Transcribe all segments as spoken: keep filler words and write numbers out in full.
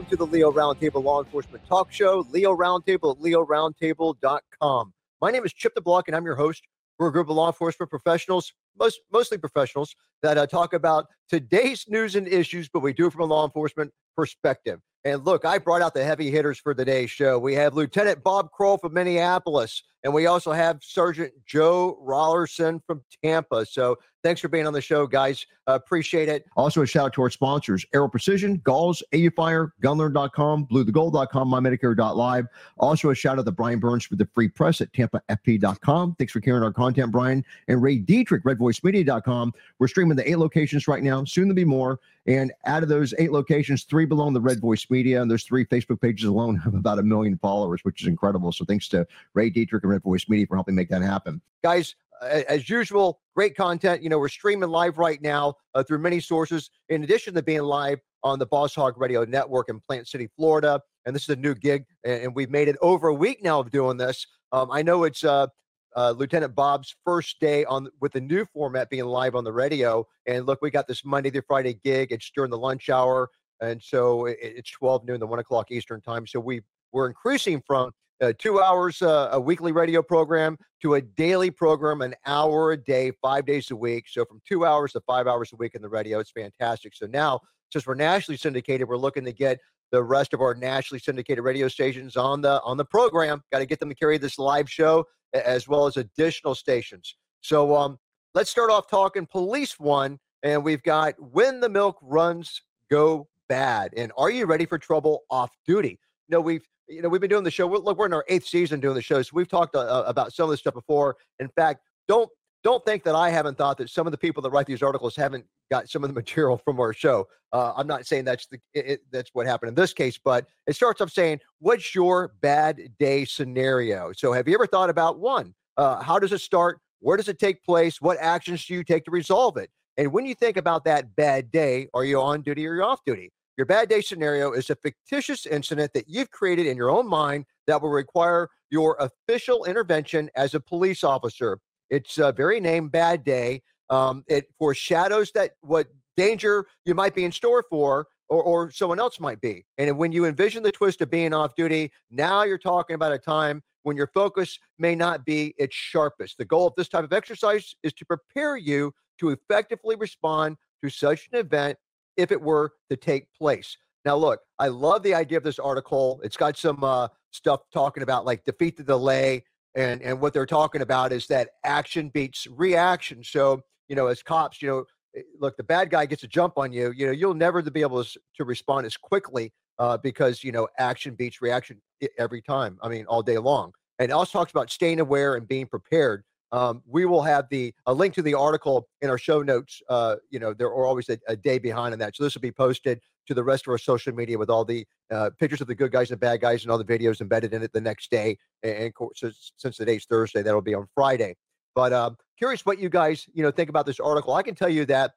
to the Leo Roundtable Law Enforcement Talk Show, Leo Roundtable at leo roundtable dot com. My name is Chip DeBlock, and I'm your host. We're a group of law enforcement professionals, most, mostly professionals, that uh, talk about today's news and issues, but we do it from a law enforcement perspective. And look, I brought out the heavy hitters for today's show. We have Lieutenant Bob Kroll from Minneapolis, and we also have Sergeant Joe Rollerson from Tampa. So thanks for being on the show, guys. Uh, appreciate it. Also, a shout out to our sponsors, Aero Precision, Galls, AUFire, Gunlearn dot com, blue the gold dot com, my medicare dot live. Also, a shout out to Brian Burns for the free press at tampa f p dot com. Thanks for carrying our content, Brian. And Ray Dietrich, red voice media dot com. We're streaming to eight locations right now, soon to be more. And out of those eight locations, three belong to Red Voice Media, and those three Facebook pages alone have about a million followers, which is incredible. So thanks to Ray Dietrich and Red Voice Media for helping make that happen. Guys, uh, as usual, great content. You know, we're streaming live right now uh, through many sources, in addition to being live on the Boss Hog Radio Network in Plant City, Florida. And this is a new gig, and, and we've made it over a week now of doing this. Um, I know it's uh, Uh, Lieutenant Bob's first day on with the new format being live on the radio. And look, we got this Monday through Friday gig. It's during the lunch hour. And so it, it's twelve noon to one o'clock Eastern time. So we, we're increasing from uh, two hours uh, a weekly radio program to a daily program, an hour a day, five days a week. So from two hours to five hours a week in the radio, it's fantastic. So now, since we're nationally syndicated, we're looking to get the rest of our nationally syndicated radio stations on the on the program. Got to get them to carry this live show, as well as additional stations. So um, let's start off talking Police One, and we've got When the Milk Runs Go Bad, and Are You Ready for Trouble Off Duty? You know, we've you know we've been doing the show. We're, look, we're in our eighth season doing the show, so we've talked uh, about some of this stuff before. In fact, don't don't think that I haven't thought that some of the people that write these articles haven't got some of the material from our show. Uh, I'm not saying that's the it, that's what happened in this case, but it starts off saying, what's your bad day scenario? So have you ever thought about, one, uh, how does it start? Where does it take place? What actions do you take to resolve it? And when you think about that bad day, are you on duty or you're off duty? Your bad day scenario is a fictitious incident that you've created in your own mind that will require your official intervention as a police officer. It's a very name, bad day. Um, it foreshadows that what danger you might be in store for, or, or someone else might be. And when you envision the twist of being off duty, now you're talking about a time when your focus may not be its sharpest. The goal of this type of exercise is to prepare you to effectively respond to such an event if it were to take place. Now, look, I love the idea of this article. It's got some uh, stuff talking about like defeat the delay. And, and what they're talking about is that action beats reaction. So, you know, as cops, you know, look, the bad guy gets a jump on you, you know, you'll never be able to, to respond as quickly uh, because, you know, action beats reaction every time. I mean, all day long. And it also talks about staying aware and being prepared. Um, we will have the a link to the article in our show notes. Uh, you know, there are always a, a day behind in that. So this will be posted to the rest of our social media with all the uh, pictures of the good guys and bad guys and all the videos embedded in it the next day. And, and so, since today's Thursday, that'll be on Friday. But um, curious what you guys, you know, think about this article. I can tell you that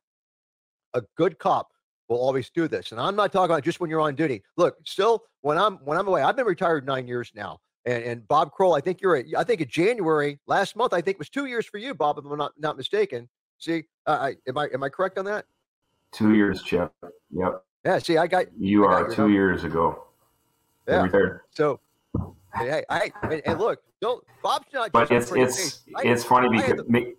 a good cop will always do this. And I'm not talking about just when you're on duty. Look, still, when I'm when I'm away, I've been retired nine years now. And, and Bob Kroll, I think you're, at, I think in January last month, I think it was two years for you, Bob, if I'm not not mistaken. See, uh, I, am I am I correct on that? Two years, Chip. Yep. Yeah. See, I got you I are got two number. years ago. Yeah. So, hey, I and, and look, don't Bob's not. But it's it's I, it's funny because the, me,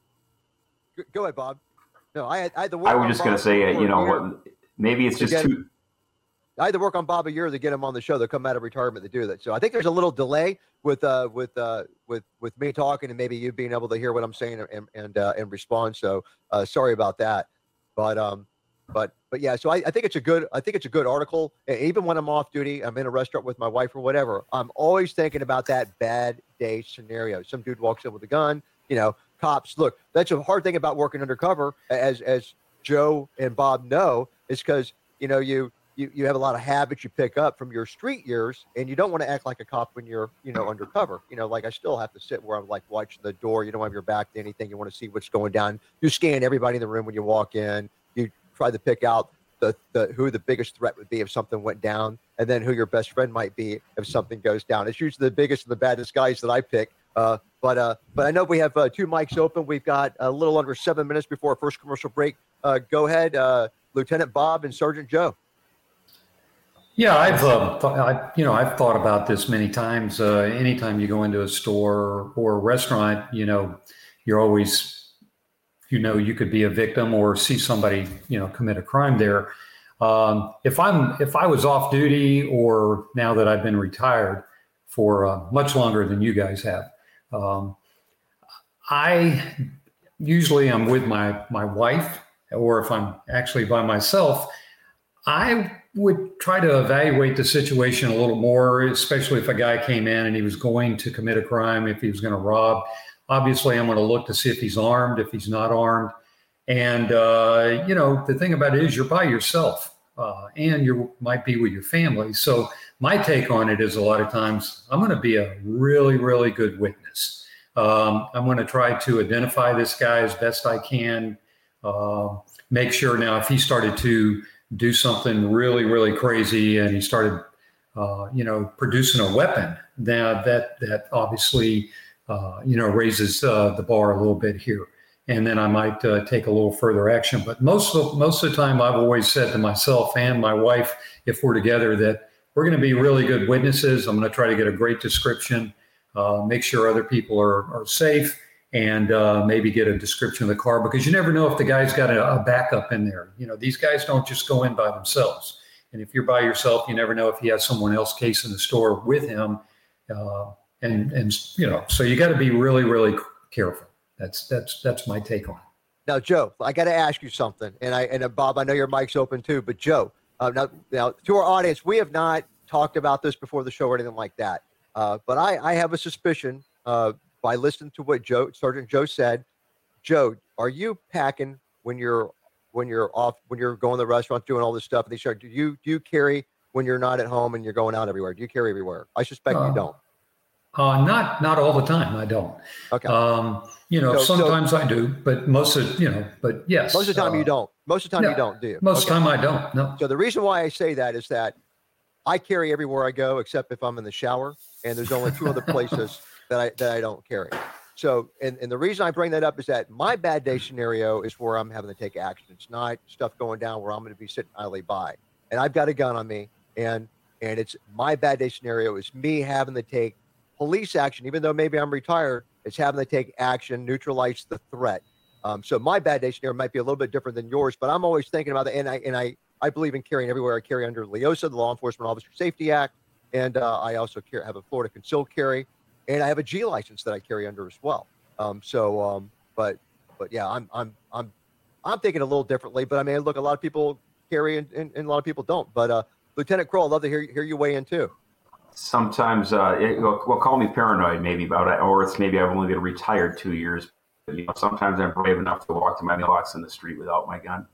go ahead, Bob. No, I had, I had the. I was just going to say, you know, what, maybe it's just too. I had to work on Bob a year to get him on the show. They'll come out of retirement to do that. So I think there's a little delay with uh with uh with with me talking and maybe you being able to hear what I'm saying and and uh, and respond. So uh, sorry about that. But um but but yeah. So I, I think it's a good I think it's a good article. Even when I'm off duty, I'm in a restaurant with my wife or whatever. I'm always thinking about that bad day scenario. Some dude walks in with a gun. You know, cops. Look, that's a hard thing about working undercover, as as Joe and Bob know, is because you know you. You, you have a lot of habits you pick up from your street years, and you don't want to act like a cop when you're, you know, undercover. You know, like I still have to sit where I'm like watching the door. You don't have your back to anything. You want to see what's going down. You scan everybody in the room when you walk in. You try to pick out the, the who the biggest threat would be if something went down, and then who your best friend might be if something goes down. It's usually the biggest and the baddest guys that I pick. Uh, but uh, but I know we have uh, two mics open. We've got a little under seven minutes before our first commercial break. Uh, go ahead, uh, Lieutenant Bob and Sergeant Joe. Yeah, I've, uh, th- I, you know, I've thought about this many times. Uh, anytime you go into a store or a restaurant, you know, you're always, you know, you could be a victim or see somebody, you know, commit a crime there. Um, if I'm, if I was off duty, or now that I've been retired for uh, much longer than you guys have, um, I usually I'm with my my wife, or if I'm actually by myself, I would try to evaluate the situation a little more, especially if a guy came in and he was going to commit a crime, if he was going to rob. Obviously, I'm going to look to see if he's armed, if he's not armed. And, uh, you know, the thing about it is you're by yourself, uh, and you might be with your family. So my take on it is a lot of times I'm going to be a really, really good witness. Um, I'm going to try to identify this guy as best I can, uh, make sure now if he started to do something really, really crazy and he started, uh, you know, producing a weapon, now that that obviously, uh, you know, raises uh, the bar a little bit here. And then I might uh, take a little further action. But most of, most of the time, I've always said to myself and my wife, if we're together, that we're going to be really good witnesses. I'm going to try to get a great description, uh, make sure other people are, are safe, and uh, maybe get a description of the car, because you never know if the guy's got a, a backup in there. You know, these guys don't just go in by themselves. And if you're by yourself, you never know if he has someone else casing the store with him. Uh, and, and, you know, so you got to be really, really careful. That's, that's, that's my take on it. Now, Joe, I got to ask you something. And I, and uh, Bob, I know your mic's open too, but Joe, uh, now, now to our audience, we have not talked about this before the show or anything like that. Uh, but I, I have a suspicion, uh, by listening to what Joe, Sergeant Joe said. Joe, are you packing when you're when you're off, when you're going to the restaurant, doing all this stuff? And they start, do you do you carry when you're not at home and you're going out everywhere? Do you carry everywhere? I suspect uh, you don't. Uh, not not all the time. I don't. Okay. Um, you know, so, sometimes so, I do, but most of you know, but yes. Most of the time uh, you don't. Most of the time no, you don't, do you? Most okay. of the time I don't. No. So the reason why I say that is that I carry everywhere I go, except if I'm in the shower, and there's only two other places that I that I don't carry. So, and, and the reason I bring that up is that my bad day scenario is where I'm having to take action. It's not stuff going down where I'm going to be sitting idly by. And I've got a gun on me, and and it's my bad day scenario is me having to take police action, even though maybe I'm retired. It's having to take action, neutralize the threat. Um, so my bad day scenario might be a little bit different than yours, but I'm always thinking about that. And I and I I believe in carrying everywhere. I carry under LEOSA, the Law Enforcement Officer Safety Act, and uh, I also carry, have a Florida concealed carry. And I have a G license that I carry under as well. Um, so, um, but, but yeah, I'm, I'm, I'm, I'm thinking a little differently. But I mean, look, a lot of people carry, and, and, and a lot of people don't. But uh, Lieutenant Kroll, I'd love to hear hear you weigh in too. Sometimes, uh, it, well, well, call me paranoid, maybe about it, or it's maybe I've only been retired two years. But, you know, sometimes I'm brave enough to walk to my mailbox in the street without my gun.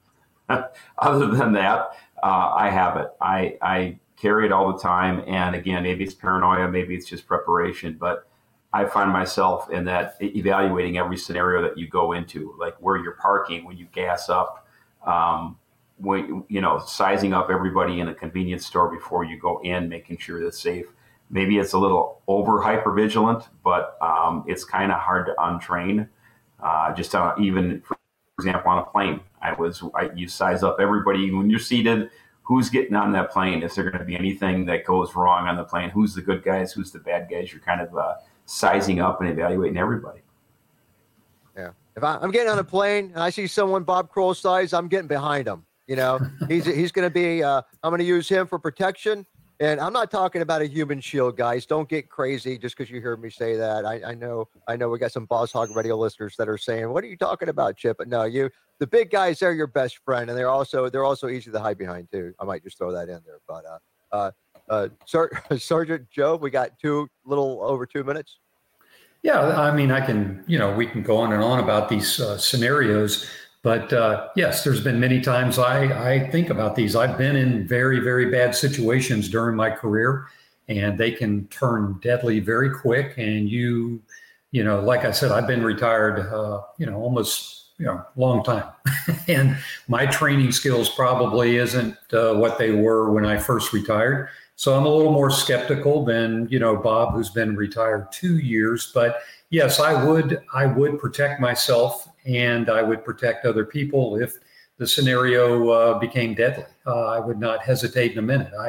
Other than that, uh, I have it. I, I carry it all the time. And again, maybe it's paranoia, maybe it's just preparation, but I find myself in that evaluating every scenario that you go into, like where you're parking, when you gas up, um, when, you know, sizing up everybody in a convenience store before you go in, making sure that's safe. Maybe it's a little over hyper vigilant, but um, it's kind of hard to untrain. Uh, just on, even, for example, on a plane, I was, I, you size up everybody when you're seated. Who's getting on that plane? Is there going to be anything that goes wrong on the plane? Who's the good guys? Who's the bad guys? You're kind of uh, sizing up and evaluating everybody. Yeah. If I, I'm getting on a plane and I see someone Bob Kroll size, I'm getting behind him. You know, he's he's going to be. Uh, I'm going to use him for protection. And I'm not talking about a human shield, guys. Don't get crazy just because you heard me say that. I, I know, I know, we got some Boss Hog Radio listeners that are saying, "What are you talking about, Chip?" But no, you, the big guys, they're your best friend, and they're also they're also easy to hide behind too. I might just throw that in there. But uh, uh, uh, Sar- Sergeant Joe, we got two little over two minutes. Yeah, I mean, I can, you know, we can go on and on about these uh, scenarios. But uh, yes, there's been many times I, I think about these. I've been in very, very bad situations during my career, and they can turn deadly very quick. And you, you know, like I said, I've been retired, uh, you know, almost, you know, long time. And my training skills probably isn't uh, what they were when I first retired. So I'm a little more skeptical than, you know, Bob, who's been retired two years. But yes, I would, I would protect myself. And I would protect other people if the scenario uh, became deadly. Uh, I would not hesitate in a minute. I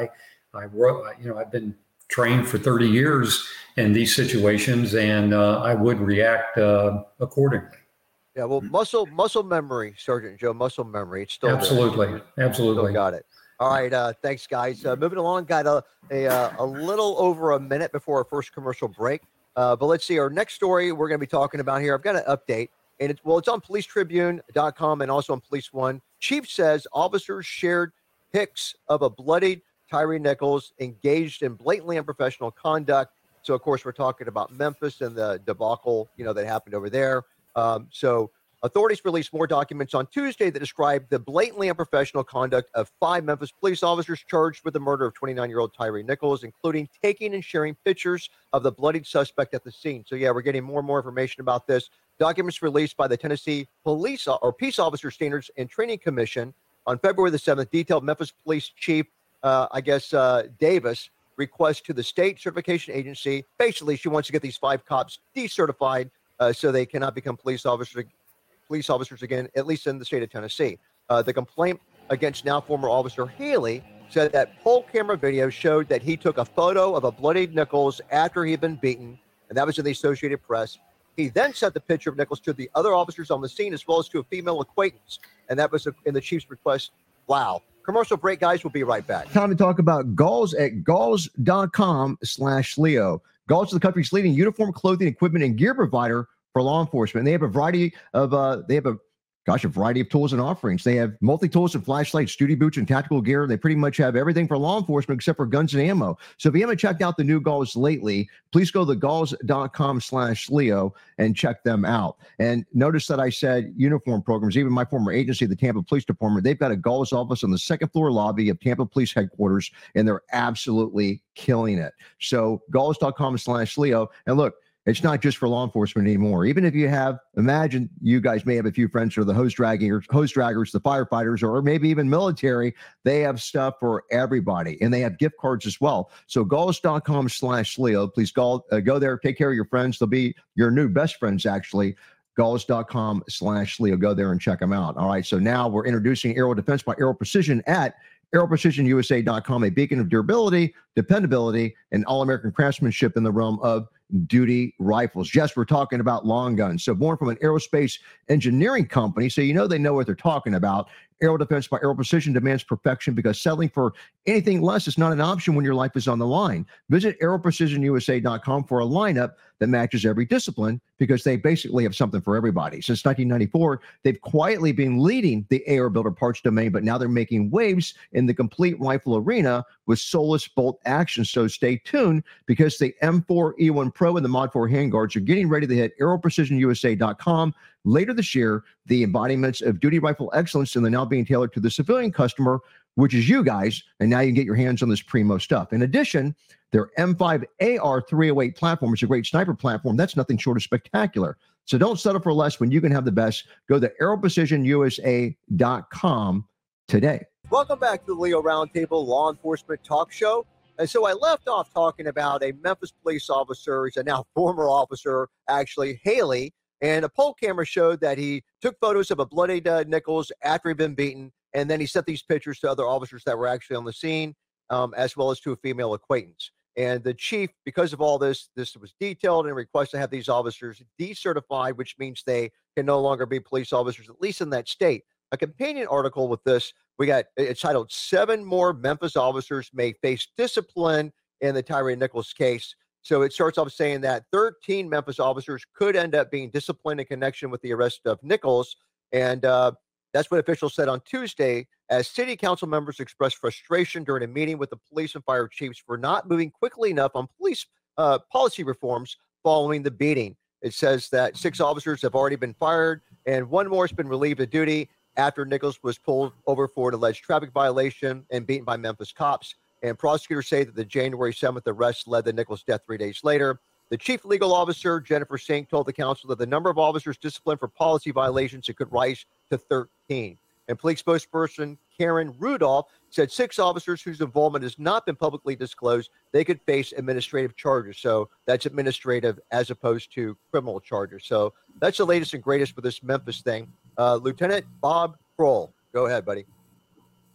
I wrote, you know, I've been trained for thirty years in these situations, and uh, I would react uh, accordingly. Yeah, well, muscle muscle memory, Sergeant Joe, muscle memory. It's still absolutely, there. absolutely. Still got it. All right, uh, thanks, guys. Uh, moving along, got a, a uh, a little over a minute before our first commercial break. Uh, but let's see, our next story we're going to be talking about here. I've got an update, and it's well, it's on police tribune dot com and also on Police One. Chief says officers shared pics of a bloodied Tyree Nichols engaged in blatantly unprofessional conduct. So, of course, we're talking about Memphis and the debacle, you know, that happened over there. Um, so authorities released more documents on Tuesday that describe the blatantly unprofessional conduct of five Memphis police officers charged with the murder of twenty-nine-year-old Tyree Nichols, including taking and sharing pictures of the bloodied suspect at the scene. So, yeah, we're getting more and more information about this. Documents released by the Tennessee Police or Peace Officer Standards and Training Commission on February the seventh detailed Memphis Police Chief, uh, I guess, uh, Davis, request to the state certification agency. Basically, she wants to get these five cops decertified uh, so they cannot become police officers police officers again, at least in the state of Tennessee. Uh, the complaint against now former officer Haley said that poll camera video showed that he took a photo of a bloodied Nichols after he had been beaten, and that was in the Associated Press. He then sent the picture of Nichols to the other officers on the scene as well as to a female acquaintance, and that was in the chief's request. Wow. Commercial break, guys. We'll be right back. Time to talk about Galls at galls dot com slash Leo. Galls is the country's leading uniform, clothing, equipment, and gear provider for law enforcement. They have a variety of, uh, they have a, gosh, a variety of tools and offerings. They have multi-tools and flashlights, duty boots, and tactical gear. They pretty much have everything for law enforcement except for guns and ammo. So if you haven't checked out the new Galls lately, please go to galls dot com slash Leo and check them out. And notice that I said uniform programs. Even my former agency, the Tampa Police Department, they've got a Galls office on the second floor lobby of Tampa Police Headquarters, and they're absolutely killing it. So galls dot com slash Leo. And look, it's not just for law enforcement anymore. Even if you have, imagine you guys may have a few friends who are the hose draggers, hose draggers, the firefighters, or maybe even military. They have stuff for everybody, and they have gift cards as well. So galls dot com slash Leo. Please go, uh, go there, take care of your friends. They'll be your new best friends, actually. galls dot com slash Leo. Go there and check them out. All right, so now we're introducing Aero Defense by Aero Precision at aero precision u s a dot com, a beacon of durability, dependability, and all-American craftsmanship in the realm of duty rifles. Yes, we're talking about long guns. So born from an aerospace engineering company, so you know they know what they're talking about. Aero Defense by Aero Precision demands perfection because settling for anything less is not an option when your life is on the line. Visit aero precision u s a dot com for a lineup that matches every discipline because they basically have something for everybody. Since nineteen ninety-four, they've quietly been leading the A R builder parts domain, but now they're making waves in the complete rifle arena with Solus bolt action. So stay tuned because the M four E one Pro and the Mod four handguards are getting ready to hit aero precision u s a dot com. Later this year, the embodiments of duty rifle excellence, and they're now being tailored to the civilian customer, which is you guys, and now you can get your hands on this primo stuff. In addition, their M five A R three oh eight platform is a great sniper platform. That's nothing short of spectacular. So don't settle for less when you can have the best. Go to aero precision u s a dot com today. Welcome back to the Leo Roundtable Law Enforcement Talk Show. And so I left off talking about a Memphis police officer. He's a now former officer, actually, Haley. And a poll camera showed that he took photos of a bloodied uh, Nichols after he'd been beaten. And then he sent these pictures to other officers that were actually on the scene, um, as well as to a female acquaintance. And the chief, because of all this, this was detailed and requested to have these officers decertified, which means they can no longer be police officers, at least in that state. A companion article with this, we got, it's titled, Seven More Memphis Officers May Face Discipline in the Tyree Nichols Case. So it starts off saying that thirteen Memphis officers could end up being disciplined in connection with the arrest of Nichols. And uh, that's what officials said on Tuesday, as city council members expressed frustration during a meeting with the police and fire chiefs for not moving quickly enough on police uh, policy reforms following the beating. It says that six officers have already been fired and one more has been relieved of duty after Nichols was pulled over for an alleged traffic violation and beaten by Memphis cops. And prosecutors say that the January seventh arrest led to Nichols' death three days later. The chief legal officer, Jennifer Sink, told the council that the number of officers disciplined for policy violations it could rise to thirteen. And police spokesperson Karen Rudolph said six officers whose involvement has not been publicly disclosed, they could face administrative charges. So that's administrative as opposed to criminal charges. So that's the latest and greatest for this Memphis thing. Uh, Lieutenant Bob Kroll, go ahead, buddy.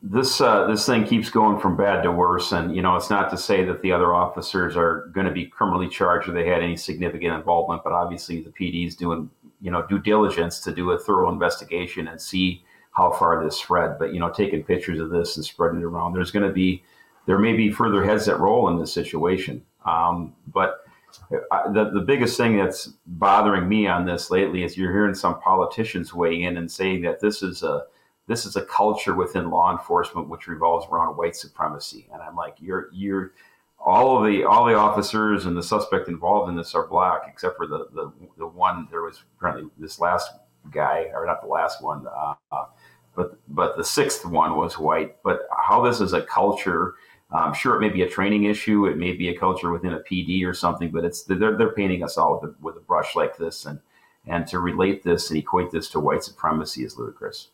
this uh, this thing keeps going from bad to worse, and you know it's not to say that the other officers are going to be criminally charged or they had any significant involvement, but obviously the P D is doing you know due diligence to do a thorough investigation and see how far this spread. But you know, taking pictures of this and spreading it around, there's going to be there may be further heads that roll in this situation. Um, but I, the the biggest thing that's bothering me on this lately is you're hearing some politicians weigh in and saying that this is a This is a culture within law enforcement which revolves around white supremacy, and I'm like, you're you're all of the all the officers and the suspect involved in this are black, except for the the, the one. There was apparently this last guy, or not the last one, uh, uh, but but the sixth one was white. But how this is a culture, I'm sure it may be a training issue, it may be a culture within a P D or something, but it's they're they're painting us all with a, with a brush like this, and and to relate this and equate this to white supremacy is ludicrous.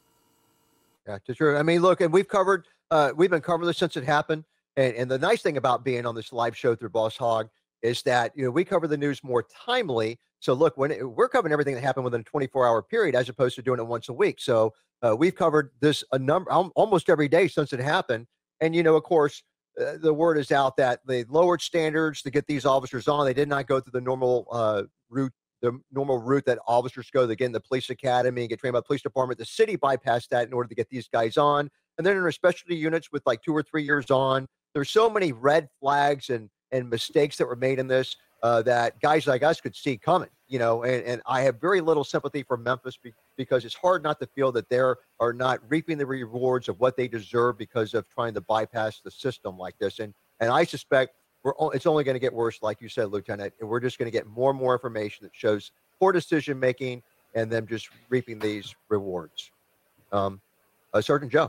Yeah, it's true. I mean, look, and we've covered, uh, we've been covering this since it happened. And, and the nice thing about being on this live show through Boss Hog is that, you know, we cover the news more timely. So look, when it, we're covering everything that happened within a twenty-four hour period, as opposed to doing it once a week. So uh, we've covered this a number, almost every day since it happened. And, you know, of course, uh, the word is out that they lowered standards to get these officers on. They did not go through the normal uh, route the normal route that officers go. They get in the police academy and get trained by the police department. The city bypassed that in order to get these guys on. And then in our specialty units with like two or three years on, there's so many red flags and and mistakes that were made in this uh, that guys like us could see coming, you know, and, and I have very little sympathy for Memphis be, because it's hard not to feel that they are not reaping the rewards of what they deserve because of trying to bypass the system like this. And, and I suspect We're, it's only going to get worse, like you said, Lieutenant, and we're just going to get more and more information that shows poor decision making and them just reaping these rewards. Um, uh, Sergeant Joe.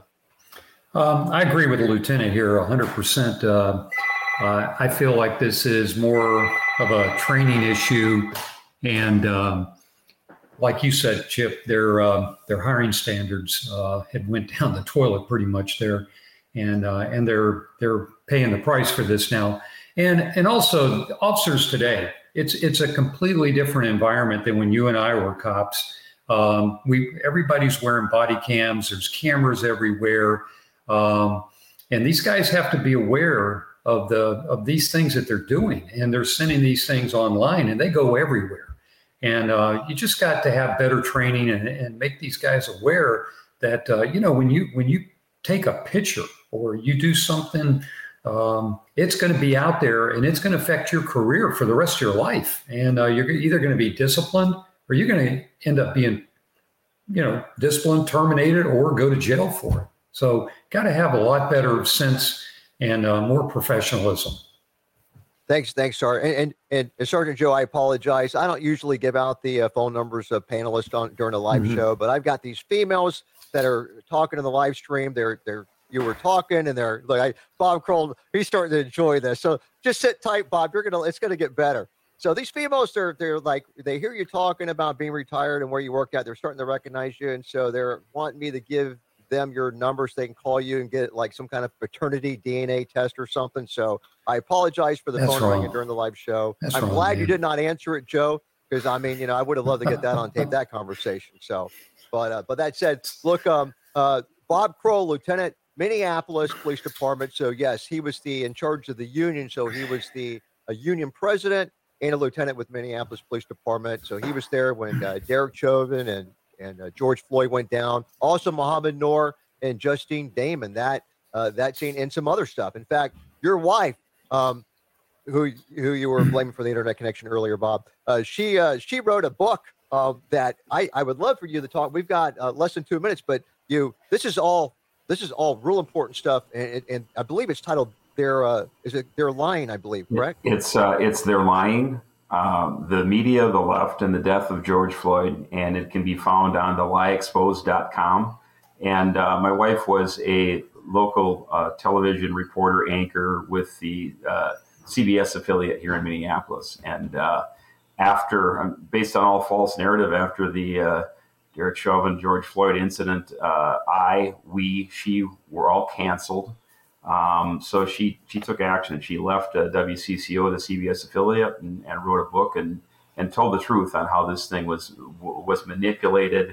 Um, I agree with the lieutenant here one hundred percent. Uh, uh, I feel like this is more of a training issue. And um, like you said, Chip, their, uh, their hiring standards uh, had went down the toilet pretty much there. And, uh, and they're, they're paying the price for this now. And and also officers today, it's it's a completely different environment than when you and I were cops. Um, we everybody's wearing body cams. There's cameras everywhere, um, and these guys have to be aware of the of these things that they're doing, and they're sending these things online, and they go everywhere. And uh, you just got to have better training and, and make these guys aware that uh, you know when you when you take a picture or you do something. Um, it's going to be out there and it's going to affect your career for the rest of your life. And uh, you're either going to be disciplined or you're going to end up being, you know, disciplined, terminated, or go to jail for it. So got to have a lot better sense and uh, more professionalism. Thanks, thanks, Sergeant. And, and, and Sergeant Joe, I apologize. I don't usually give out the uh, phone numbers of panelists on during a live mm-hmm. show, but I've got these females that are talking in the live stream. They're they're you were talking, and they're like, I, Bob Kroll, he's starting to enjoy this. So just sit tight, Bob. You're gonna, it's gonna get better. So these females, they're they're like, they hear you talking about being retired and where you work at. They're starting to recognize you, and so they're wanting me to give them your numbers. They can call you and get like some kind of paternity D N A test or something. So I apologize for the That's phone wrong. ringing during the live show. That's I'm wrong, glad man. you did not answer it, Joe, because I mean, you know, I would have loved to get that on tape, that conversation. So, but uh, but that said, look, um, uh, Bob Kroll, Lieutenant, Minneapolis Police Department. So yes, he was the in charge of the union. So he was the a union president and a lieutenant with Minneapolis Police Department. So he was there when uh, Derek Chauvin and and uh, George Floyd went down. Also, Mohammed Noor and Justine Damon. That uh, that scene and some other stuff. In fact, your wife, um, who who you were blaming for the internet connection earlier, Bob, uh, she uh, she wrote a book uh, that I I would love for you to talk. We've got uh, less than two minutes, but you this is all. This is all real important stuff, and, and I believe it's titled "They're uh, is it They're Lying?" I believe, correct? It's uh, it's They're Lying. Um, the media, the left, and the death of George Floyd, and it can be found on the lie exposed dot com. And uh, my wife was a local uh, television reporter anchor with the uh, C B S affiliate here in Minneapolis. And uh, after, based on all false narrative, after the uh, Derek Chauvin, George Floyd incident, uh, I, we, she were all canceled. Um, so she she took action. She left uh, W C C O, the C B S affiliate, and, and wrote a book and and told the truth on how this thing was was manipulated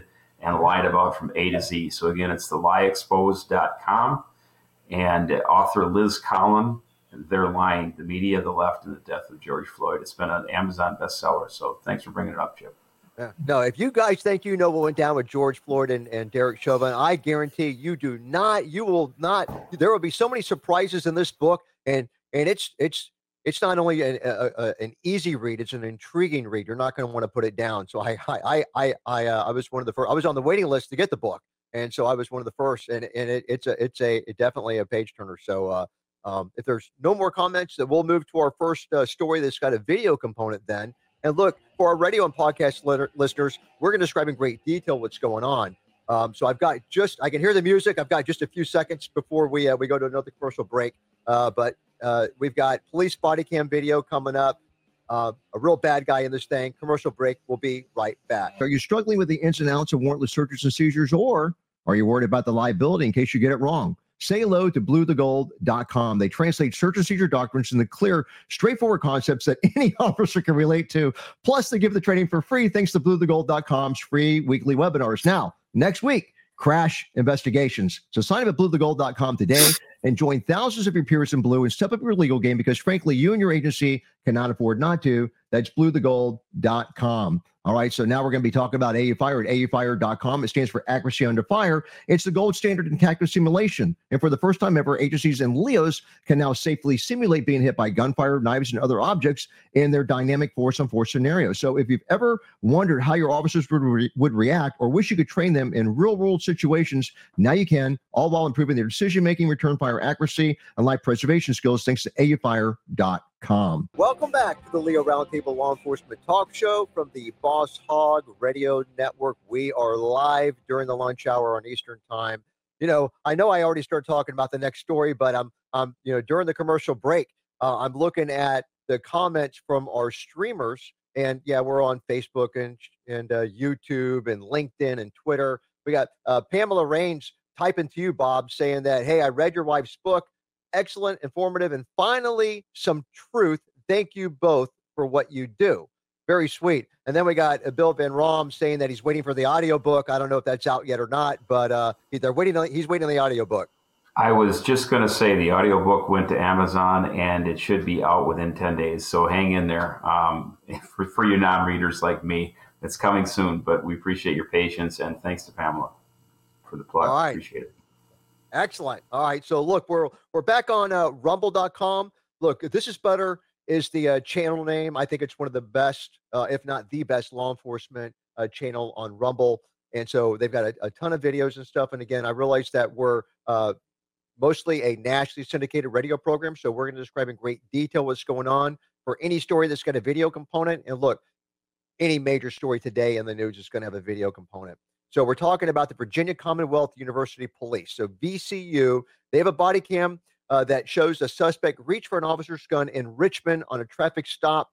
and lied about from A to Z. So again, it's the lie exposed dot com, and author Liz Collin, They're Lying, the Media, the Left, and the Death of George Floyd. It's been an Amazon bestseller. So thanks for bringing it up, Chip. Yeah. No, if you guys think you know what went down with George Floyd and, and Derek Chauvin, I guarantee you do not. You will not. There will be so many surprises in this book, and and it's it's it's not only an, a, a, an easy read; it's an intriguing read. You're not going to want to put it down. So I I I I uh, I was one of the first. I was on the waiting list to get the book, and so I was one of the first. And and it, it's a it's a it definitely a page turner. So uh, um, if there's no more comments, then we'll move to our first uh, story that's got a video component then. And look, for our radio and podcast letter, listeners, we're going to describe in great detail what's going on. Um, so I've got just, I can hear the music. I've got just a few seconds before we uh, we go to another commercial break. Uh, but uh, we've got police body cam video coming up. Uh, a real bad guy in this thing. Commercial break. We'll be right back. Are you struggling with the ins and outs of warrantless searches and seizures, or are you worried about the liability in case you get it wrong? Say hello to blue the gold dot com. They translate search and seizure documents into clear, straightforward concepts that any officer can relate to. Plus, they give the training for free thanks to blue the gold dot com's free weekly webinars. Now, next week, crash investigations. So sign up at blue the gold dot com today and join thousands of your peers in blue and step up your legal game, because, frankly, you and your agency cannot afford not to. That's blue the gold dot com. All right, so now we're going to be talking about A U Fire at A U Fire dot com. It stands for Accuracy Under Fire. It's the gold standard in tactical simulation. And for the first time ever, agencies and L E Os can now safely simulate being hit by gunfire, knives, and other objects in their dynamic force-on-force scenarios. So if you've ever wondered how your officers would, re- would react or wish you could train them in real-world situations, now you can, all while improving their decision-making, return fire accuracy, and life preservation skills, thanks to A U Fire dot com. Welcome back to the Leo Roundtable Law Enforcement Talk Show from the Boss Hog Radio Network. We are live during the lunch hour on Eastern Time. You know, I know I already started talking about the next story, but I'm, I'm, you know, during the commercial break, uh, I'm looking at the comments from our streamers, and yeah, we're on Facebook and and uh, YouTube and LinkedIn and Twitter. We got uh, Pamela Raines typing to you, Bob, saying that, hey, I read your wife's book. Excellent, informative, and finally some truth. Thank you both for what you do. Very sweet. And then we got uh, Bill Van Rom saying that he's waiting for the audiobook. I don't know if that's out yet or not, but uh, they're waiting. On, he's waiting on the audiobook. I was just going to say the audiobook went to Amazon and it should be out within ten days. So hang in there. Um, for, for you non-readers like me, it's coming soon, but we appreciate your patience, and thanks to Pamela for the plug. All right. Appreciate it. Excellent. All right. So look, we're we're back on uh, rumble dot com. Look, This Is Better is the uh, channel name. I think it's one of the best, uh, if not the best, law enforcement uh, channel on Rumble. And so they've got a, a ton of videos and stuff. And again, I realize that we're uh, mostly a nationally syndicated radio program. So we're going to describe in great detail what's going on for any story that's got a video component. And look, any major story today in the news is going to have a video component. So we're talking about the Virginia Commonwealth University Police. So V C U, they have a body cam uh, that shows a suspect reach for an officer's gun in Richmond on a traffic stop.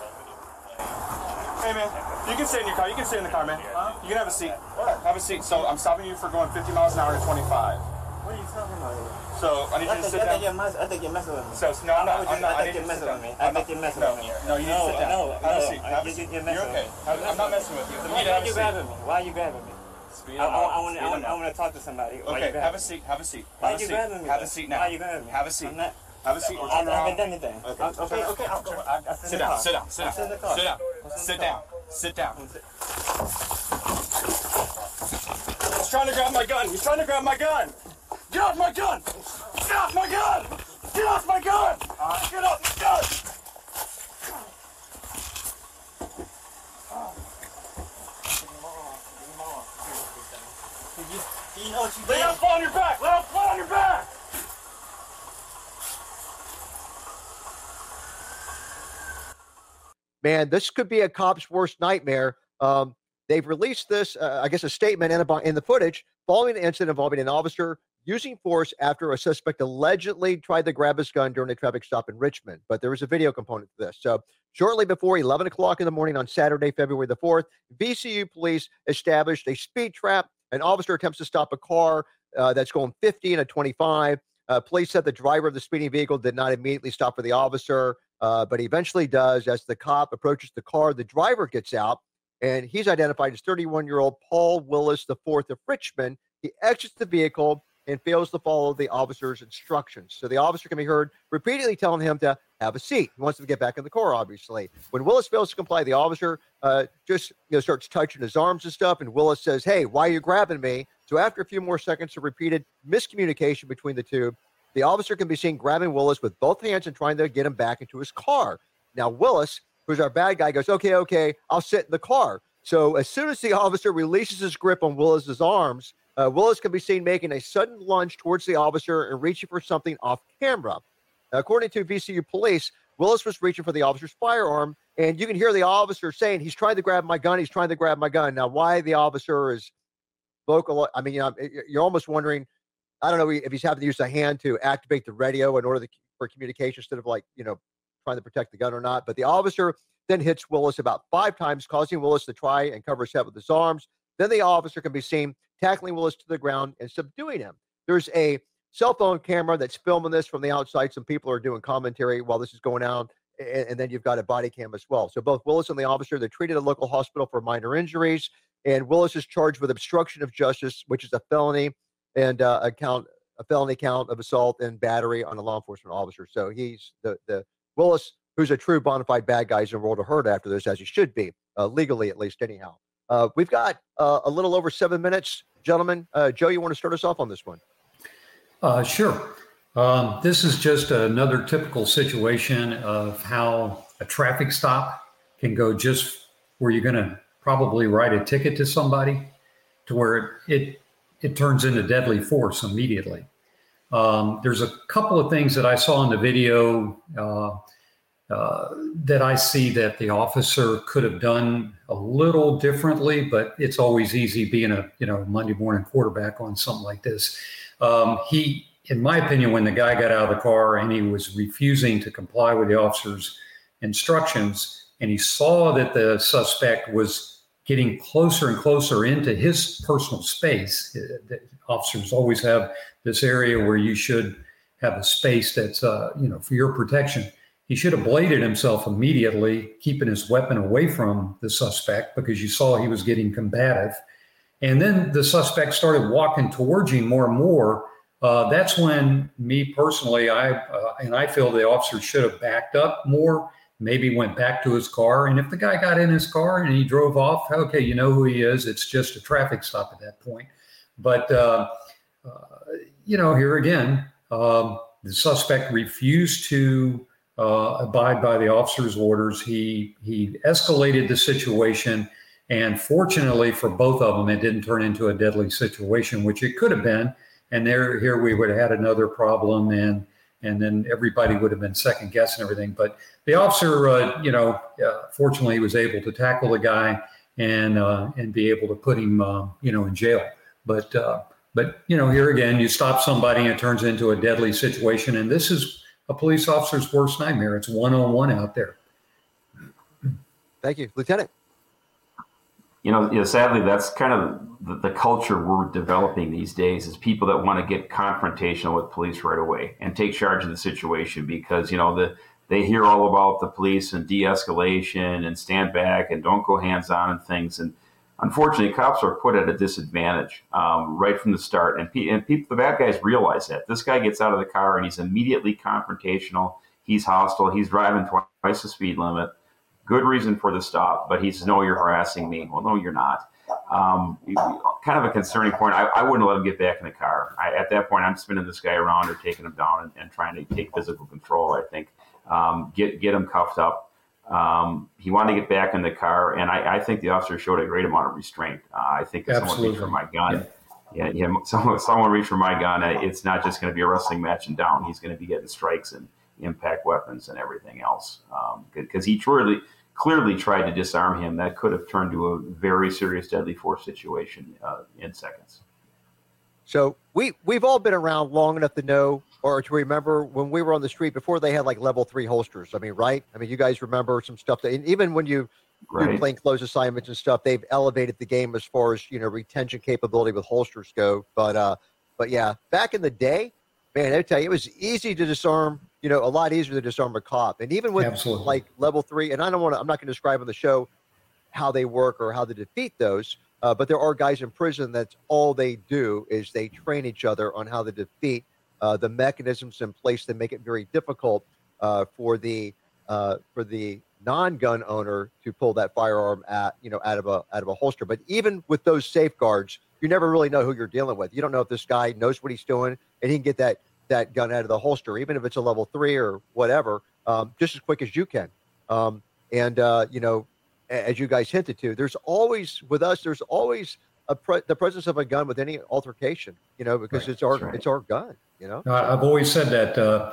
Hey, man, you can stay in your car. You can stay in the car, man. Huh? You can have a seat. What? Have a seat. So I'm stopping you for going fifty miles an hour to twenty-five. What are you talking about? So I need I you to think, sit I down. Think you're mess, I think you're messing with me. So, no, I'm not. I'm not. I think you're messing with me. I think you're messing with me. No, you need to sit down. No, have a seat. Have a seat. You're okay. I'm not messing with you. Why are you grabbing me? Why are you grabbing me? I, I, want to, I, want, I want to talk to somebody. Okay, have a seat. Have a seat. Why are you grabbing me? Have a seat now. Why are you grabbing me? Have a seat. I'm not, have a seat. I haven't done anything. Okay, okay, okay. I'll go. I, I sit down. Sit down. Sit down. Sit down. Sit down. Sit down. He's trying to grab my gun. He's trying to grab my gun. Get off my gun. Get off my gun. Get off my gun. Get off my gun. You know what you did? Lay down, fall on your back. Lay down, fall on your back. Man, this could be a cop's worst nightmare. Um, they've released this, uh, I guess, a statement in, a, in the footage following an incident involving an officer using force after a suspect allegedly tried to grab his gun during a traffic stop in Richmond. But there was a video component to this. So shortly before eleven o'clock in the morning on Saturday, February the fourth, V C U police established a speed trap. An officer attempts to stop a car uh, that's going fifty and a twenty-five. Uh, police said the driver of the speeding vehicle did not immediately stop for the officer, uh, but he eventually does. As the cop approaches the car, the driver gets out. and he's identified as thirty-one-year-old Paul Willis the fourth of Richmond. He exits the vehicle and fails to follow the officer's instructions. So the officer can be heard repeatedly telling him to have a seat. He wants him to get back in the car, obviously. When Willis fails to comply, the officer uh, just you know, starts touching his arms and stuff, and Willis says, "Hey, why are you grabbing me?" So after a few more seconds of repeated miscommunication between the two, the officer can be seen grabbing Willis with both hands and trying to get him back into his car. Now, Willis, who's our bad guy, goes, okay, okay, I'll sit in the car. So as soon as the officer releases his grip on Willis's arms, uh, Willis can be seen making a sudden lunge towards the officer and reaching for something off camera. Now, according to V C U police, Willis was reaching for the officer's firearm, and you can hear the officer saying, he's trying to grab my gun, he's trying to grab my gun. Now, why the officer is vocal, I mean, you know, you're almost wondering, I don't know if he's having to use a hand to activate the radio in order to, for communication instead of like, you know, trying to protect the gun or not. But the officer then hits Willis about five times, causing Willis to try and cover his head with his arms. Then the officer can be seen tackling Willis to the ground and subduing him. There's a cell phone camera that's filming this from the outside. Some people are doing commentary while this is going on. And, and then you've got a body cam as well. So both Willis and the officer, they're treated at a local hospital for minor injuries. And Willis is charged with obstruction of justice, which is a felony, and uh, a count, a felony count of assault and battery on a law enforcement officer. So he's the the Willis, who's a true bona fide bad guy, is enrolled to hurt after this, as he should be, uh, legally at least. Anyhow, uh, we've got uh, a little over seven minutes, gentlemen. Uh, Joe, you want to start us off on this one? Uh, sure. Um, this is just another typical situation of how a traffic stop can go just where you're going to probably write a ticket to somebody, to where it it, it turns into deadly force immediately. Um, there's a couple of things that I saw in the video uh, uh, that I see that the officer could have done a little differently, but it's always easy being a you know Monday morning quarterback on something like this. Um, he, in my opinion, when the guy got out of the car and he was refusing to comply with the officer's instructions, and he saw that the suspect was getting closer and closer into his personal space. The officers always have this area where you should have a space that's, uh, you know, for your protection. He should have bladed himself immediately, keeping his weapon away from the suspect, because you saw he was getting combative. And then the suspect started walking towards you more and more. Uh, that's when me personally, I uh, and I feel the officer should have backed up more, maybe went back to his car. And if the guy got in his car and he drove off, okay, you know who he is. It's just a traffic stop at that point. But, uh, uh, you know, here again, um, the suspect refused to uh, abide by the officer's orders. He, he escalated the situation. And fortunately for both of them, it didn't turn into a deadly situation, which it could have been. And there, here we would have had another problem, and and then everybody would have been second guessing everything. But the officer, uh, you know, uh, fortunately, he was able to tackle the guy and uh, and be able to put him, uh, you know, in jail. But uh, but you know, here again, you stop somebody and it turns into a deadly situation, and this is a police officer's worst nightmare. It's one on one out there. Thank you, Lieutenant. You know, you know, sadly, that's kind of the, the culture we're developing these days, is people that want to get confrontational with police right away and take charge of the situation, because, you know, the they hear all about the police and de-escalation and stand back and don't go hands-on and things. And unfortunately, cops are put at a disadvantage um, right from the start. And, pe- and people, the bad guys realize that. This guy gets out of the car and he's immediately confrontational. He's hostile. He's driving twice the speed limit. Good reason for the stop, but he says, no, you're harassing me. Well, no, you're not. Um, kind of a concerning point. I, I wouldn't let him get back in the car. I, at that point, I'm spinning this guy around or taking him down and, and trying to take physical control, I think. Um, get get him cuffed up. Um, he wanted to get back in the car, and I, I think the officer showed a great amount of restraint. Uh, I think if someone reached for my gun, yeah, yeah, yeah someone, someone reached for my gun, it's not just going to be a wrestling match and down. He's going to be getting strikes and impact weapons and everything else, because um, he truly... clearly tried to disarm him. That could have turned to a very serious deadly force situation uh, in seconds. So we, we've all been around long enough to know, or to remember when we were on the street before they had like level three holsters. I mean, right? I mean, you guys remember some stuff that, and even when you right. do plainclothes assignments and stuff, they've elevated the game as far as, you know, retention capability with holsters go. But, uh, but yeah, back in the day, man, I tell you, it was easy to disarm, you know, a lot easier to disarm a cop. And even with Absolutely. like level three, and I don't want to, I'm not going to describe on the show how they work or how to defeat those. Uh, but there are guys in prison that's all they do is they train each other on how to defeat uh, the mechanisms in place that make it very difficult uh, for the uh, for the non-gun owner to pull that firearm at you know out of a out of a holster. But even with those safeguards, you never really know who you're dealing with. You don't know if this guy knows what he's doing and he can get that that gun out of the holster, even if it's a level three or whatever, um, just as quick as you can. Um, and uh, you know. As you guys hinted to, there's always with us. There's always a pre- the presence of a gun with any altercation, you know, because right. it's our right. it's our gun, you know. I've always said that uh,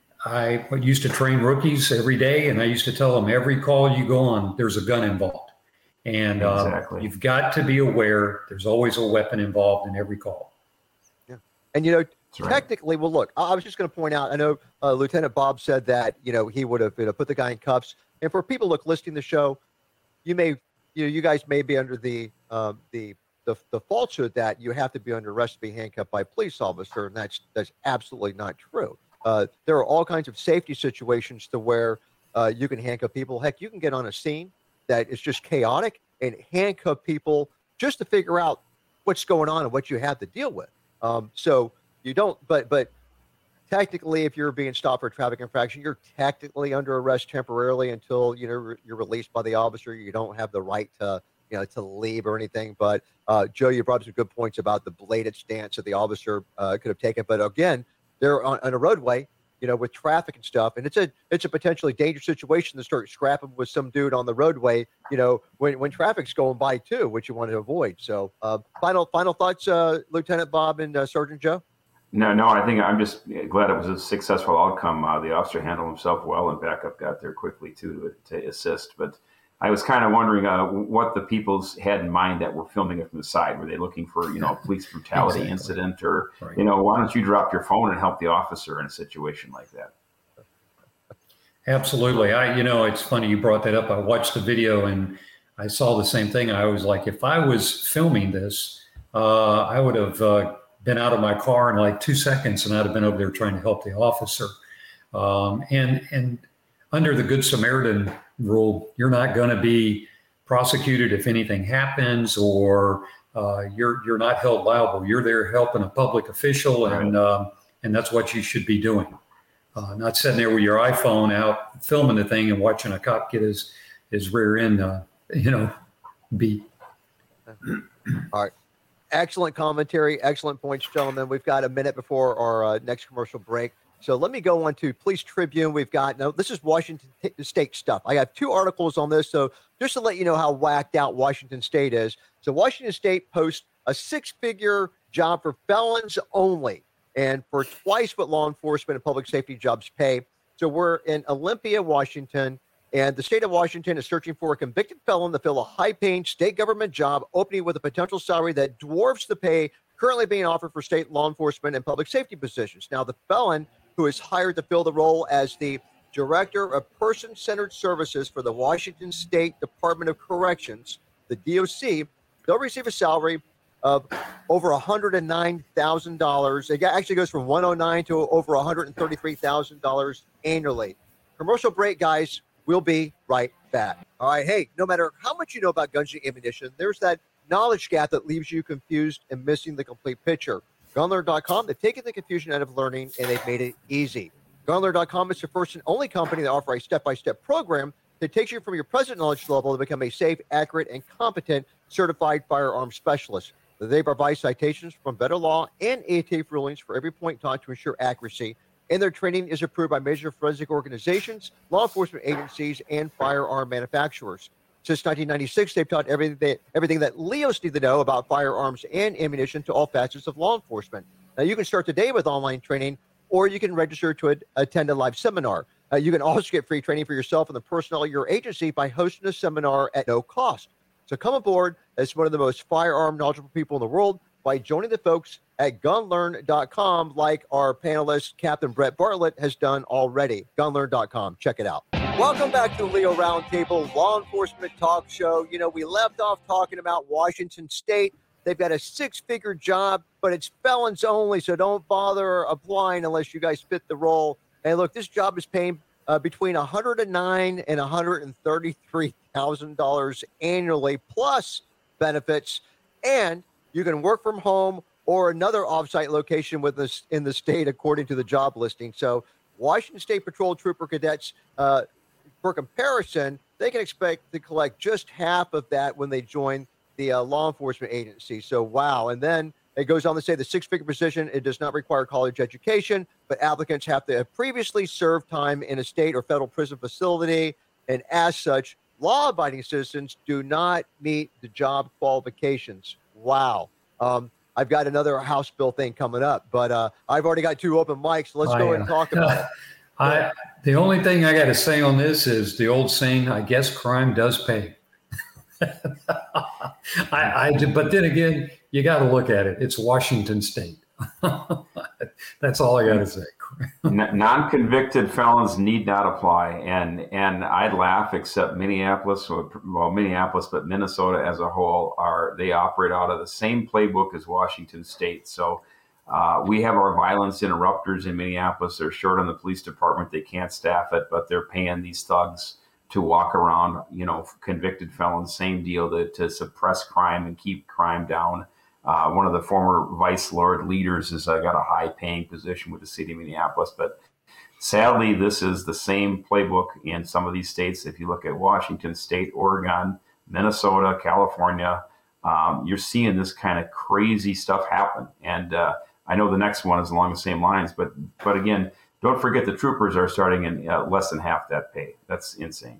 I used to train rookies every day, and I used to tell them every call you go on, there's a gun involved, and exactly. um, you've got to be aware. There's always a weapon involved in every call. Yeah, and you know, That's technically, right. well, look, I was just going to point out. I know uh, Lieutenant Bob said that you know he would have you know, put the guy in cuffs, and for people look listening to the show. You may, you know, you guys may be under the um, the, the the falsehood that you have to be under arrest to be handcuffed by a police officer, and that's that's absolutely not true. Uh, there are all kinds of safety situations to where uh, you can handcuff people. Heck, you can get on a scene that is just chaotic and handcuff people just to figure out what's going on and what you have to deal with. Um, so you don't, but but. Technically, if you're being stopped for a traffic infraction, you're technically under arrest temporarily until you know re- you're released by the officer. You don't have the right to you know to leave or anything. But uh, Joe, you brought up some good points about the belated stance that the officer uh, could have taken. But again, they're on, on a roadway, you know, with traffic and stuff, and it's a it's a potentially dangerous situation to start scrapping with some dude on the roadway, you know, when when traffic's going by too, which you want to avoid. So, uh, final final thoughts, uh, Lieutenant Bob and uh, Sergeant Joe. No, no, I think I'm just glad it was a successful outcome. Uh, the officer handled himself well, and backup got there quickly too to, to assist. But I was kind of wondering uh, what the people's had in mind that were filming it from the side. Were they looking for, you know, a police brutality exactly. incident, or right. you know, why don't you drop your phone and help the officer in a situation like that? Absolutely. I, you know, it's funny you brought that up. I watched the video and I saw the same thing. I was like, if I was filming this, uh, I would have. Uh, been out of my car in like two seconds and I'd have been over there trying to help the officer. Um, and, and under the Good Samaritan rule, you're not going to be prosecuted if anything happens, or uh, you're, you're not held liable. You're there helping a public official, and, um, and that's what you should be doing. Uh, not sitting there with your iPhone out filming the thing and watching a cop get his, his rear end, uh, you know, beat. All right. Excellent commentary, excellent points, gentlemen. We've got a minute before our uh, next commercial break. So let me go on to Police Tribune. We've got, no, this is Washington State stuff. I have two articles on this. So just to let you know how whacked out Washington State is. So Washington State posts a six-figure job for felons only and for twice what law enforcement and public safety jobs pay. So we're in Olympia, Washington. And the state of Washington is searching for a convicted felon to fill a high-paying state government job opening with a potential salary that dwarfs the pay currently being offered for state law enforcement and public safety positions. Now, the felon who is hired to fill the role as the Director of Person-Centered Services for the Washington State Department of Corrections, the D O C, they'll receive a salary of over one hundred nine thousand dollars. It actually goes from one hundred nine thousand dollars to over one hundred thirty-three thousand dollars annually. Commercial break, guys. We'll be right back. All right. Hey, no matter how much you know about guns and ammunition, there's that knowledge gap that leaves you confused and missing the complete picture. Gunlearn dot com, they've taken the confusion out of learning and they've made it easy. Gunlearn dot com is the first and only company that offers a step-by-step program that takes you from your present knowledge level to become a safe, accurate, and competent certified firearms specialist. They provide citations from Better Law and A T F rulings for every point taught to ensure accuracy. And their training is approved by major forensic organizations, law enforcement agencies, and firearm manufacturers. Since nineteen ninety-six, they've taught everything that, everything that Leos need to know about firearms and ammunition to all facets of law enforcement. Now, you can start today with online training, or you can register to attend a live seminar. Uh, you can also get free training for yourself and the personnel of your agency by hosting a seminar at no cost. So come aboard as one of the most firearm knowledgeable people in the world by joining the folks at gunlearn dot com, like our panelist, Captain Brett Bartlett, has done already. gunlearn dot com. Check it out. Welcome back to Leo Roundtable, Law Enforcement Talk Show. You know, we left off talking about Washington State. They've got a six-figure job, but it's felons only, so don't bother applying unless you guys fit the role. And look, this job is paying uh, between one hundred nine thousand dollars and one hundred thirty-three thousand dollars annually, plus benefits. And you can work from home or another offsite location with this in the state, according to the job listing. So Washington State Patrol Trooper cadets, uh, for comparison, they can expect to collect just half of that when they join the uh, law enforcement agency. So, wow. And then it goes on to say the six-figure position, it does not require college education, but applicants have to have previously served time in a state or federal prison facility. And as such, law-abiding citizens do not meet the job qualifications. Wow. Um, I've got another House bill thing coming up, but uh, I've already got two open mics. So let's I, go ahead and talk about it. I, the only thing I got to say on this is the old saying, I guess crime does pay. I, I, but then again, you got to look at it. It's Washington State. That's all I got to say. Non-convicted felons need not apply, and and I'd laugh. Except Minneapolis, well, Minneapolis, but Minnesota as a whole are they operate out of the same playbook as Washington State. So uh, we have our violence interrupters in Minneapolis. They're short on the police department; they can't staff it, but they're paying these thugs to walk around. You know, convicted felons, same deal to to suppress crime and keep crime down. Uh, one of the former vice lord leaders has uh, got a high-paying position with the city of Minneapolis. But sadly, this is the same playbook in some of these states. If you look at Washington State, Oregon, Minnesota, California, um, you're seeing this kind of crazy stuff happen. And uh, I know the next one is along the same lines. But, but again, don't forget the troopers are starting in uh, less than half that pay. That's insane.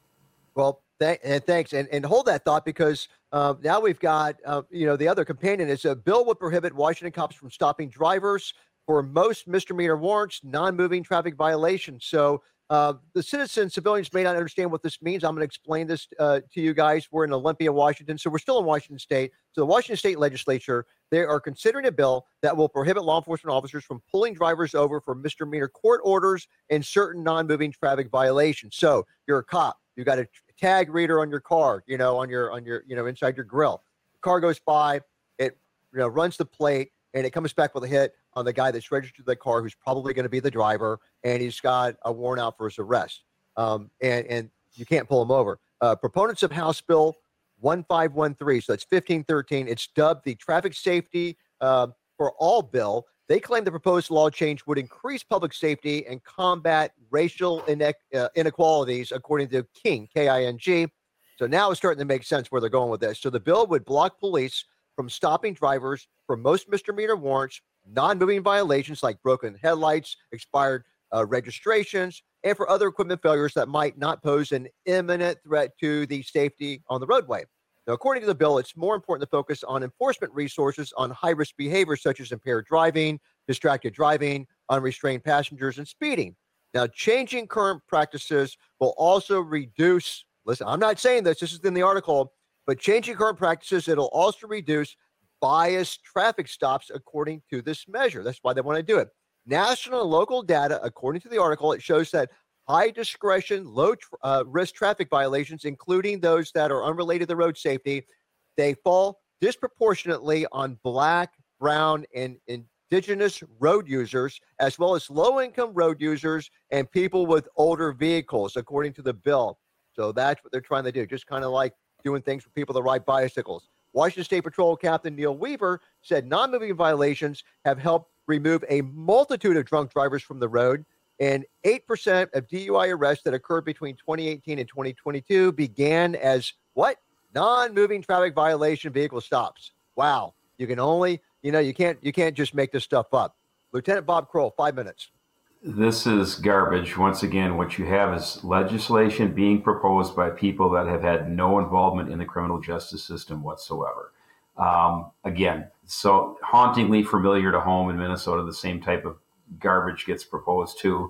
Well, th- and thanks. And, and hold that thought, because Uh, now we've got, uh, you know, the other companion is a bill would prohibit Washington cops from stopping drivers for most misdemeanor warrants, non-moving traffic violations. So uh, the citizens, civilians may not understand what this means. I'm going to explain this uh, to you guys. We're in Olympia, Washington. So we're still in Washington State. So the Washington State legislature, they are considering a bill that will prohibit law enforcement officers from pulling drivers over for misdemeanor court orders and certain non-moving traffic violations. So you're a cop. You got a tag reader on your car, you know, on your, on your, you know, inside your grill. The car goes by, it, you know, runs the plate, and it comes back with a hit on the guy that's registered the car, who's probably going to be the driver, and he's got a warrant out for his arrest. Um, and, and you can't pull him over. Uh, proponents of House Bill one five one three, so that's fifteen thirteen. It's dubbed the Traffic Safety uh, for All Bill. They claim the proposed law change would increase public safety and combat racial ine- uh, inequalities, according to King, K I N G. So now it's starting to make sense where they're going with this. So the bill would block police from stopping drivers for most misdemeanor warrants, non-moving violations like broken headlights, expired uh, registrations, and for other equipment failures that might not pose an imminent threat to the safety on the roadway. Now, according to the bill, it's more important to focus on enforcement resources on high-risk behavior such as impaired driving, distracted driving, unrestrained passengers, and speeding. Now, changing current practices will also reduce, listen, I'm not saying this, this is in the article, but changing current practices, it'll also reduce biased traffic stops according to this measure. That's why they want to do it. National and local data, according to the article, it shows that high discretion, low tr- uh, risk traffic violations, including those that are unrelated to road safety, they fall disproportionately on Black, brown, and indigenous road users, as well as low-income road users and people with older vehicles, according to the bill. So that's what they're trying to do, just kind of like doing things for people that ride bicycles. Washington State Patrol Captain Neil Weaver said non-moving violations have helped remove a multitude of drunk drivers from the road, and eight percent of D U I arrests that occurred between twenty eighteen and twenty twenty-two began as what? Non-moving traffic violation vehicle stops. Wow. You can only, you know, you can't, you can't just make this stuff up. Lieutenant Bob Kroll, five minutes. This is garbage. Once again, what you have is legislation being proposed by people that have had no involvement in the criminal justice system whatsoever. Um, again, so hauntingly familiar to home in Minnesota, the same type of garbage gets proposed too.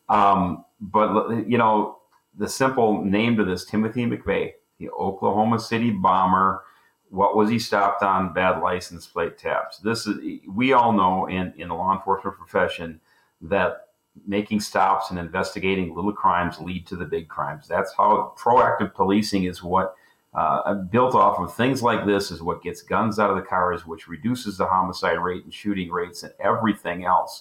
Um, but, you know, the simple name to this, Timothy McVeigh, the Oklahoma City bomber, what was he stopped on? Bad license plate tabs. This is, we all know in, in the law enforcement profession that making stops and investigating little crimes lead to the big crimes. That's how proactive policing is what uh, built off of things like this is what gets guns out of the cars, which reduces the homicide rate and shooting rates and everything else.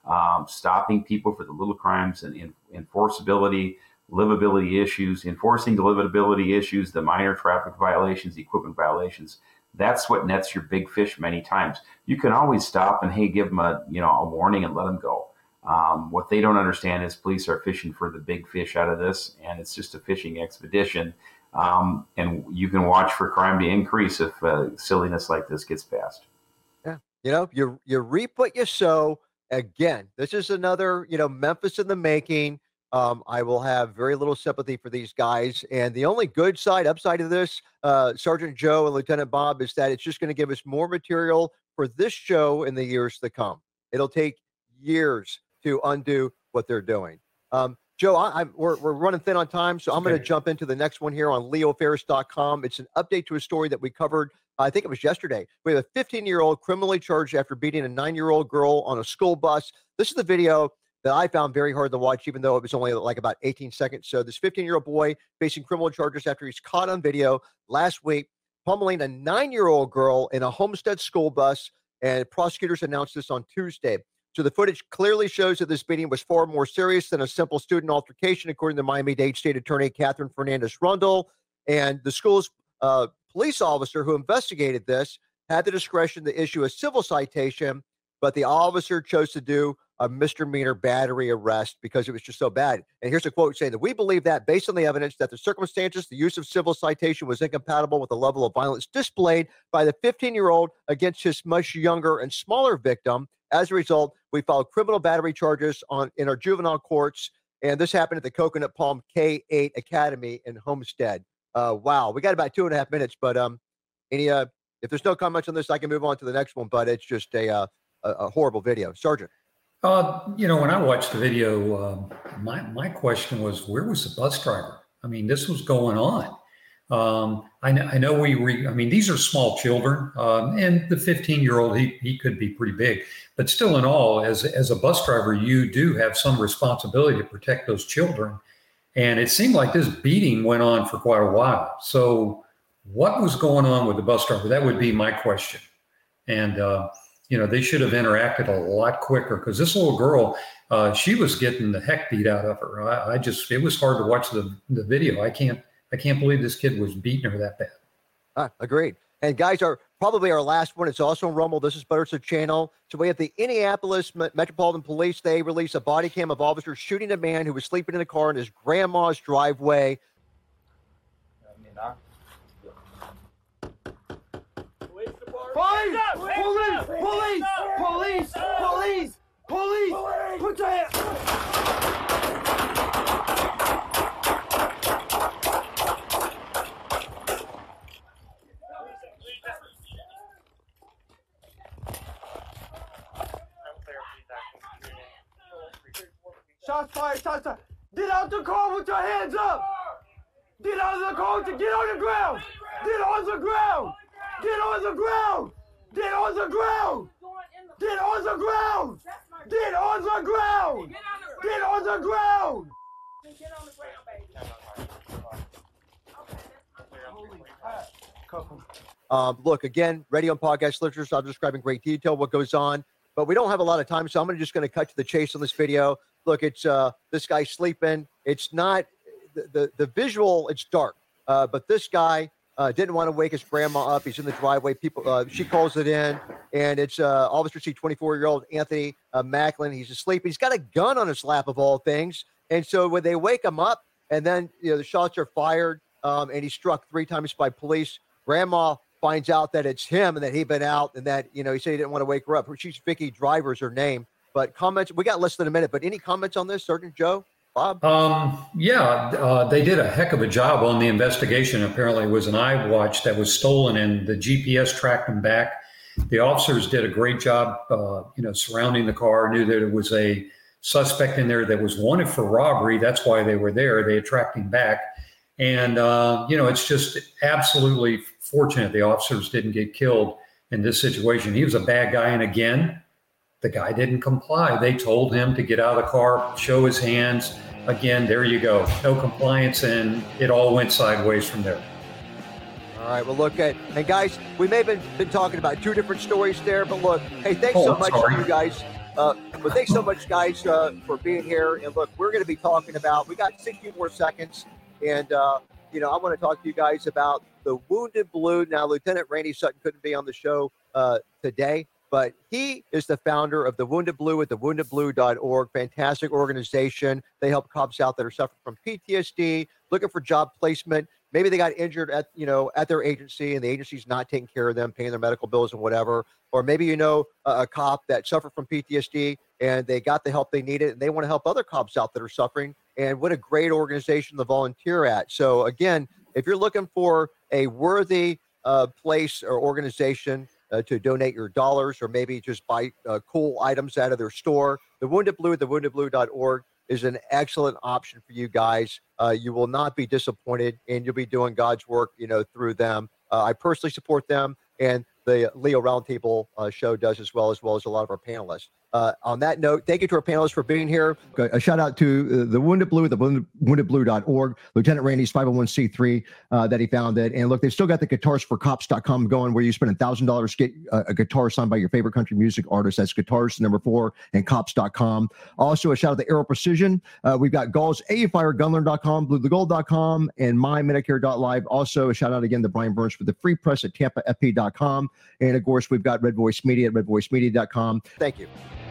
um, stopping people for the little crimes and in, enforceability, livability issues, enforcing the livability issues, the minor traffic violations, the equipment violations. That's what nets your big fish many times. You can always stop and, hey, give them a, you know, a warning and let them go. Um, what they don't understand is police are fishing for the big fish out of this, and it's just a fishing expedition. Um, and you can watch for crime to increase if uh, silliness like this gets passed. Yeah, you know, you you reap what you sow. Again, this is another, you know, Memphis in the making. Um, I will have very little sympathy for these guys. And the only good side, upside of this, uh, Sergeant Joe and Lieutenant Bob, is that it's just going to give us more material for this show in the years to come. It'll take years to undo what they're doing. Um, Joe, I, I'm, we're, we're running thin on time, so I'm going to jump into the next one here on leo ferris dot com. It's an update to a story that we covered, I think it was yesterday. We have a fifteen-year-old criminally charged after beating a nine-year-old girl on a school bus. This is the video that I found very hard to watch, even though it was only like about eighteen seconds. So this fifteen-year-old boy facing criminal charges after he's caught on video last week pummeling a nine-year-old girl in a Homestead school bus, and prosecutors announced this on Tuesday. So the footage clearly shows that this beating was far more serious than a simple student altercation, according to Miami-Dade State Attorney Catherine Fernandez-Rundle. And the school's uh, police officer who investigated this had the discretion to issue a civil citation, but the officer chose to do a misdemeanor battery arrest because it was just so bad. And here's a quote saying that we believe that based on the evidence that the circumstances, the use of civil citation was incompatible with the level of violence displayed by the fifteen-year-old against his much younger and smaller victim. As a result, we filed criminal battery charges on in our juvenile courts. And this happened at the Coconut Palm K eight Academy in Homestead. Uh, wow. We got about two and a half minutes, but um, any uh, if there's no comments on this, I can move on to the next one, but it's just a, uh, a, a horrible video. Sergeant. Uh, you know, when I watched the video, uh, my, my question was, where was the bus driver? I mean, this was going on. Um, I, know, I know we, re, I mean, these are small children, um, and the fifteen-year-old, he he could be pretty big. But still in all, as, as a bus driver, you do have some responsibility to protect those children. And it seemed like this beating went on for quite a while. So what was going on with the bus driver? That would be my question. And, uh, you know, they should have interacted a lot quicker, because this little girl, uh, she was getting the heck beat out of her. I, I just, it was hard to watch the, the video. I can't, I can't believe this kid was beating her that bad. Ah, agreed. And guys, are probably our last one. It's also on Rumble. This is Butter's channel. So we have the Indianapolis Metropolitan Police. They released a body cam of officers shooting a man who was sleeping in a car in his grandma's driveway. Police! Police! Police! Police! Police! Police! Put your hands! Shots fired! Shots fired! Get out the car with your hands up! Get out of the car! Get on the ground! Get on the ground! Get on the ground! Get on the ground! Get on the ground! Get on the ground! Get on the ground! Get on the ground, baby. Um, look, again, radio and podcast listeners, I'll describe in great detail what goes on, but we don't have a lot of time, so I'm gonna, just going to cut to the chase on this video. Look, it's uh, this guy sleeping. It's not the, the, the visual, it's dark, uh, but this guy uh, didn't want to wake his grandma up. He's in the driveway. People, uh, she calls it in, and it's uh, Officer C, twenty-four-year-old Anthony uh, Macklin. He's asleep. He's got a gun on his lap, of all things. And so when they wake him up, and then you know the shots are fired, um, and he's struck three times by police, Grandma finds out that it's him and that he'd been out, and that you know he said he didn't want to wake her up. She's Vicky Driver's her name. But comments, we got less than a minute, but any comments on this, Sergeant Joe, Bob? Um, yeah, uh, they did a heck of a job on the investigation. Apparently it was an iWatch that was stolen, and the G P S tracked them back. The officers did a great job, uh, you know, surrounding the car, knew that it was a suspect in there that was wanted for robbery. That's why they were there. They had tracked him back. And, uh, you know, it's just absolutely fortunate the officers didn't get killed in this situation. He was a bad guy. And again, the guy didn't comply. They told him to get out of the car, show his hands. Again, there you go. No compliance, and it all went sideways from there. All right, well, look at, and guys, we may have been, been talking about two different stories there, but look, hey, thanks Oh, so I'm much sorry. to you guys. Uh, but thanks so much, guys, uh, for being here. And look, we're going to be talking about, we got sixty more seconds. And, uh, you know, I want to talk to you guys about the Wounded Blue. Now, Lieutenant Randy Sutton couldn't be on the show uh, today, but he is the founder of the Wounded Blue at the wounded blue dot org. Fantastic organization. They help cops out that are suffering from P T S D, looking for job placement. Maybe they got injured at, you know, at their agency and the agency's not taking care of them, paying their medical bills and whatever. Or maybe, you know, a, a cop that suffered from P T S D and they got the help they needed and they want to help other cops out that are suffering. And what a great organization to volunteer at. So again, if you're looking for a worthy uh, place or organization uh, to donate your dollars or maybe just buy uh, cool items out of their store, the Wounded Blue at the wounded blue dot org is an excellent option for you guys. Uh, you will not be disappointed, and you'll be doing God's work, you know, through them. Uh, I personally support them, and the Leo Roundtable uh, show does as well, as well as a lot of our panelists. Uh, on that note, thank you to our panelists for being here. A shout out to uh, the Wounded Blue, the wounded blue dot org, Lieutenant Randy's five oh one c three uh, that he founded. And look, they've still got the guitars for cops dot com going, where you spend one thousand dollars to get uh, a guitar signed by your favorite country music artist. That's guitars, number four, and cops dot com. Also, a shout out to Aero Precision. Uh, we've got Galls, A Fire Gunlearn dot com, blue the gold dot com, and my medicare dot live. Also, a shout out again to Brian Burns for the free press at tampa f p dot com. And of course, we've got Red Voice Media at red voice media dot com. Thank you.